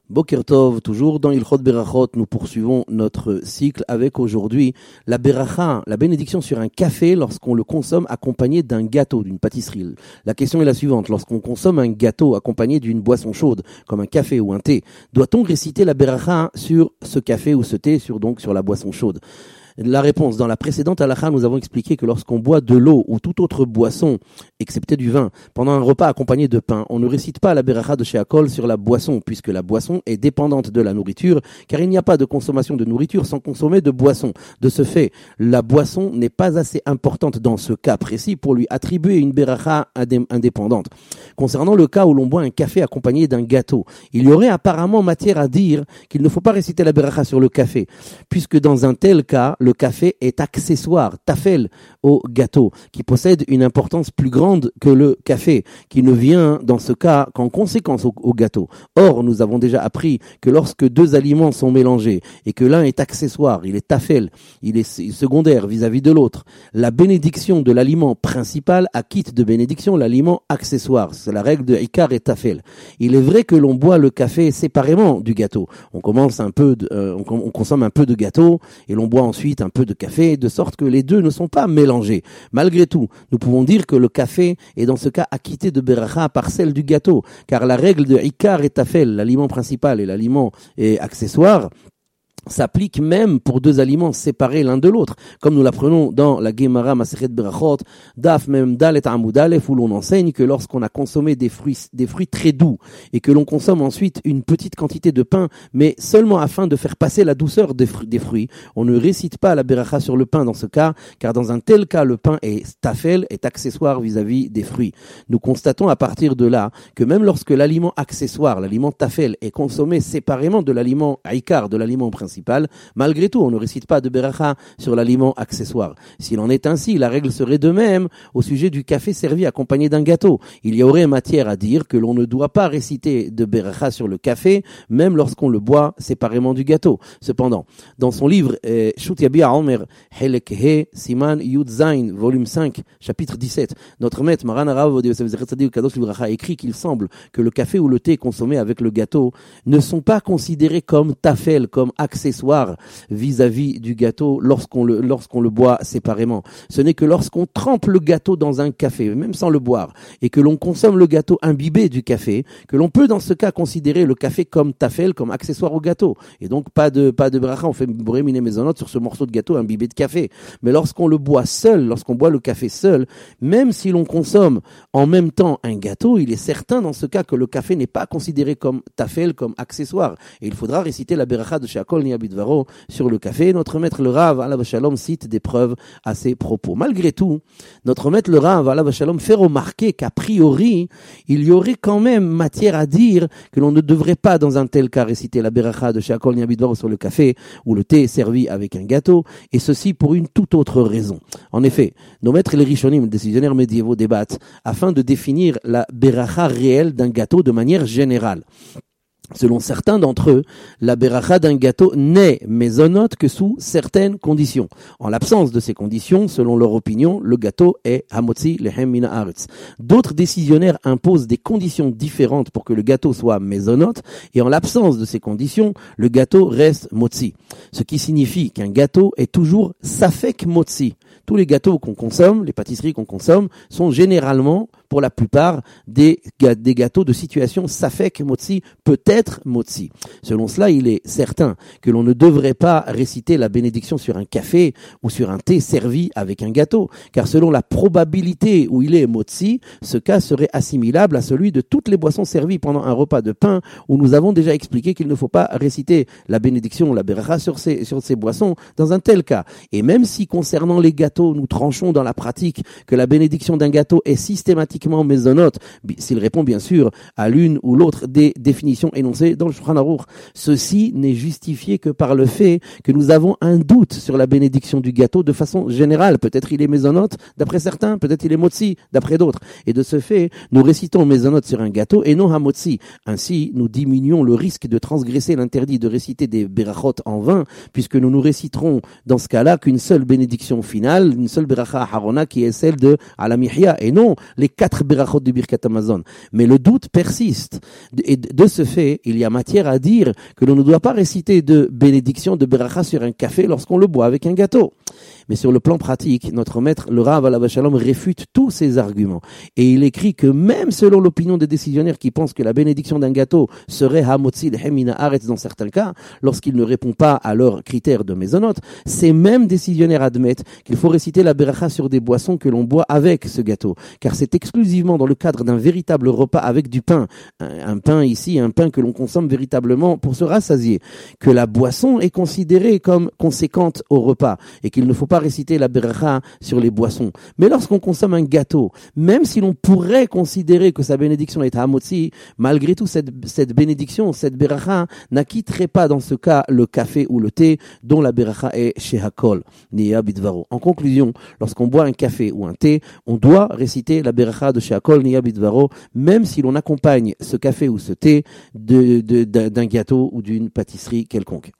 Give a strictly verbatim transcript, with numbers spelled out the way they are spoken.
Boker Tov, toujours dans Ilchot Berachot, nous poursuivons notre cycle avec aujourd'hui la beracha, la bénédiction sur un café lorsqu'on le consomme accompagné d'un gâteau, d'une pâtisserie. La question est la suivante, lorsqu'on consomme un gâteau accompagné d'une boisson chaude, comme un café ou un thé, doit-on réciter la beracha sur ce café ou ce thé, sur donc sur la boisson chaude? La réponse, dans la précédente halakha, nous avons expliqué que lorsqu'on boit de l'eau ou toute autre boisson, excepté du vin, pendant un repas accompagné de pain, on ne récite pas la beracha de Sheakol sur la boisson, puisque la boisson est dépendante de la nourriture, car il n'y a pas de consommation de nourriture sans consommer de boisson. De ce fait, la boisson n'est pas assez importante dans ce cas précis pour lui attribuer une beracha indépendante. Concernant le cas où l'on boit un café accompagné d'un gâteau, il y aurait apparemment matière à dire qu'il ne faut pas réciter la beracha sur le café, puisque dans un tel cas, le café est accessoire, tafel, au gâteau, qui possède une importance plus grande que le café, qui ne vient dans ce cas qu'en conséquence au, au gâteau. Or, nous avons déjà appris que lorsque deux aliments sont mélangés et que l'un est accessoire, il est tafel, il est secondaire vis-à-vis de l'autre, la bénédiction de l'aliment principal acquitte de bénédiction l'aliment accessoire. C'est la règle de Ikar et tafel. Il est vrai que l'on boit le café séparément du gâteau. On commence un peu, de, euh, on, on consomme un peu de gâteau et l'on boit ensuite un peu de café, de sorte que les deux ne sont pas mélangés. Malgré tout, nous pouvons dire que le café est dans ce cas acquitté de beracha par celle du gâteau, car la règle de Ikar et Tafel, l'aliment principal et l'aliment accessoire, s'applique même pour deux aliments séparés l'un de l'autre, comme nous l'apprenons dans la Gemara Masechet Berachot, Daf Mem Dalet Amud Aleph, où l'on enseigne que lorsqu'on a consommé des fruits, des fruits très doux, et que l'on consomme ensuite une petite quantité de pain, mais seulement afin de faire passer la douceur des fruits, des fruits, on ne récite pas la beracha sur le pain dans ce cas, car dans un tel cas, le pain est tafel, est accessoire vis-à-vis des fruits. Nous constatons à partir de là que même lorsque l'aliment accessoire, l'aliment tafel, est consommé séparément de l'aliment aikar, de l'aliment principal, malgré tout, on ne récite pas de beracha sur l'aliment accessoire. S'il en est ainsi, la règle serait de même au sujet du café servi accompagné d'un gâteau. Il y aurait matière à dire que l'on ne doit pas réciter de beracha sur le café, même lorsqu'on le boit séparément du gâteau. Cependant, dans son livre Shut Yabia Omer Helek He Siman Yud Zain, volume cinq, chapitre dix-sept, notre maître Maran Harav Ovadia Yosef Zechat Tzaddik Kadosh Livracha écrit qu'il semble que le café ou le thé consommés avec le gâteau ne sont pas considérés comme tafel, comme accessoires vis-à-vis du gâteau lorsqu'on le, lorsqu'on le boit séparément. Ce n'est que lorsqu'on trempe le gâteau dans un café, même sans le boire, et que l'on consomme le gâteau imbibé du café, que l'on peut dans ce cas considérer le café comme tafel, comme accessoire au gâteau. Et donc pas de, pas de bracha, on fait borémine maisonnote sur ce morceau de gâteau imbibé de café. Mais lorsqu'on le boit seul, lorsqu'on boit le café seul, même si l'on consomme en même temps un gâteau, il est certain dans ce cas que le café n'est pas considéré comme tafel, comme accessoire. Et il faudra réciter la beracha de Sheakol Bidvaro sur le café. Notre maître le Rav Alav Shalom cite des preuves à ces propos. Malgré tout, notre maître le Rav Alav Shalom fait remarquer qu'a priori, il y aurait quand même matière à dire que l'on ne devrait pas dans un tel cas réciter la beracha de Sheakol Bidvaro sur le café ou le thé servi avec un gâteau, et ceci pour une toute autre raison. En effet, nos maîtres les Rishonim, les décisionnaires médiévaux, débattent afin de définir la beracha réelle d'un gâteau de manière générale. Selon certains d'entre eux, la beracha d'un gâteau n'est mésonote que sous certaines conditions. En l'absence de ces conditions, selon leur opinion, le gâteau est hamotzi lehem min haaretz. D'autres décisionnaires imposent des conditions différentes pour que le gâteau soit mésonote, et en l'absence de ces conditions, le gâteau reste motzi. Ce qui signifie qu'un gâteau est toujours safek motzi. Tous les gâteaux qu'on consomme, les pâtisseries qu'on consomme, sont généralement, pour la plupart, des, des gâteaux de situation safek motzi, peut-être motzi. Selon cela, il est certain que l'on ne devrait pas réciter la bénédiction sur un café ou sur un thé servi avec un gâteau, car selon la probabilité où il est motzi, ce cas serait assimilable à celui de toutes les boissons servies pendant un repas de pain, où nous avons déjà expliqué qu'il ne faut pas réciter la bénédiction, la beracha sur ces, sur ces boissons dans un tel cas. Et même si concernant les gâteaux, nous tranchons dans la pratique que la bénédiction d'un gâteau est systématiquement mésonote, s'il répond bien sûr à l'une ou l'autre des définitions énoncées dans le Shulchan Aruch. Ceci n'est justifié que par le fait que nous avons un doute sur la bénédiction du gâteau de façon générale. Peut-être il est mésonote d'après certains, peut-être il est motzi d'après d'autres. Et de ce fait, nous récitons mésonote sur un gâteau et non hamotzi. Ainsi, nous diminuons le risque de transgresser l'interdit de réciter des berachot en vain, puisque nous nous réciterons dans ce cas-là qu'une seule bénédiction finale, une seule beracha harona qui est celle de Alamihya, et non les quatre quatre berachot du Birkat Hamazon. Mais le doute persiste. Et de ce fait, il y a matière à dire que l'on ne doit pas réciter de bénédiction de beracha sur un café lorsqu'on le boit avec un gâteau. Mais sur le plan pratique, notre maître, le Rav Alav Shalom, réfute tous ces arguments. Et il écrit que même selon l'opinion des décisionnaires qui pensent que la bénédiction d'un gâteau serait Hamotzi Lehem Mina Haaretz dans certains cas, lorsqu'il ne répond pas à leurs critères de mésonote, ces mêmes décisionnaires admettent qu'il faut réciter la beracha sur des boissons que l'on boit avec ce gâteau. Car c'est exclusivement dans le cadre d'un véritable repas avec du pain, un, un pain ici, un pain que l'on consomme véritablement pour se rassasier, que la boisson est considérée comme conséquente au repas et qu'il ne faut pas réciter la beracha sur les boissons. Mais lorsqu'on consomme un gâteau, même si l'on pourrait considérer que sa bénédiction est hamotzi, malgré tout cette, cette bénédiction, cette beracha n'acquitterait pas dans ce cas le café ou le thé dont la beracha est shehakol, niya bidvaro. En conclusion, lorsqu'on boit un café ou un thé, on doit réciter la beracha de shehakol, niya bidvaro, même si l'on accompagne ce café ou ce thé de, de, d'un gâteau ou d'une pâtisserie quelconque.